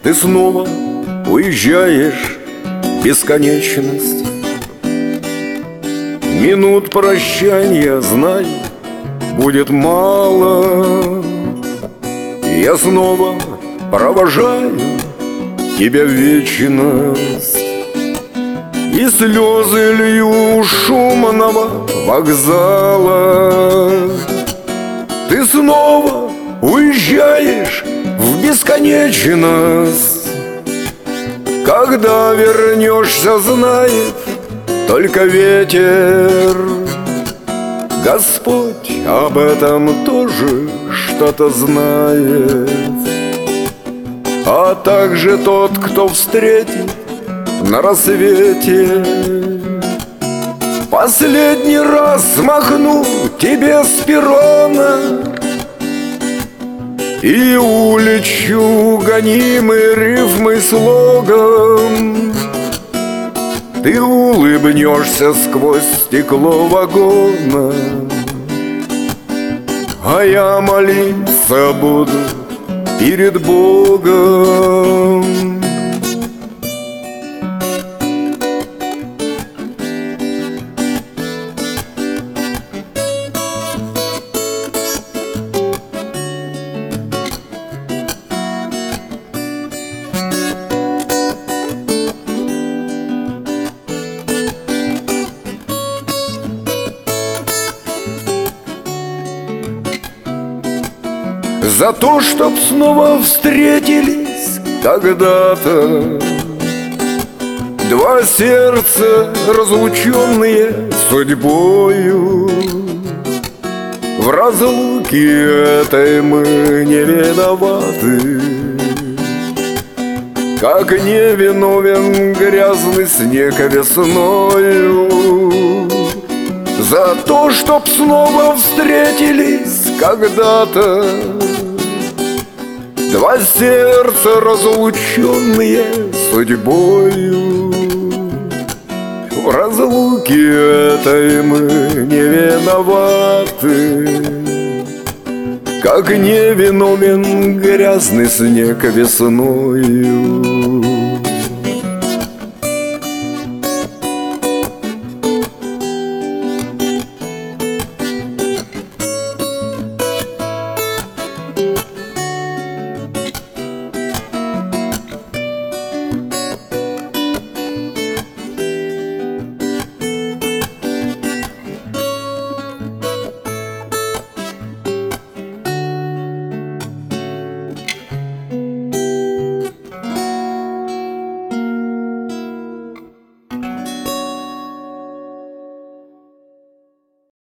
Ты снова уезжаешь в бесконечность. Минут прощания, знай, будет мало. Я снова провожаю тебя в вечность, и слезы лью у шумного вокзала. Ты снова уезжаешь в бесконечность. Когда вернешься, знает только ветер. Господь об этом тоже что-то знает, а также тот, кто встретит на рассвете. Последний раз махну тебе с перрона и улечу, гонимый рифмой слогом. Ты улыбнешься сквозь стекло вагона, а я молиться буду перед Богом. За то, чтоб снова встретились когда-то два сердца, разлученные судьбою. В разлуке этой мы не виноваты, как не виновен грязный снег весною. За то, чтоб снова встретились когда-то два сердца, разлученные судьбою. В разлуке этой мы не виноваты, как не виновен грязный снег весною.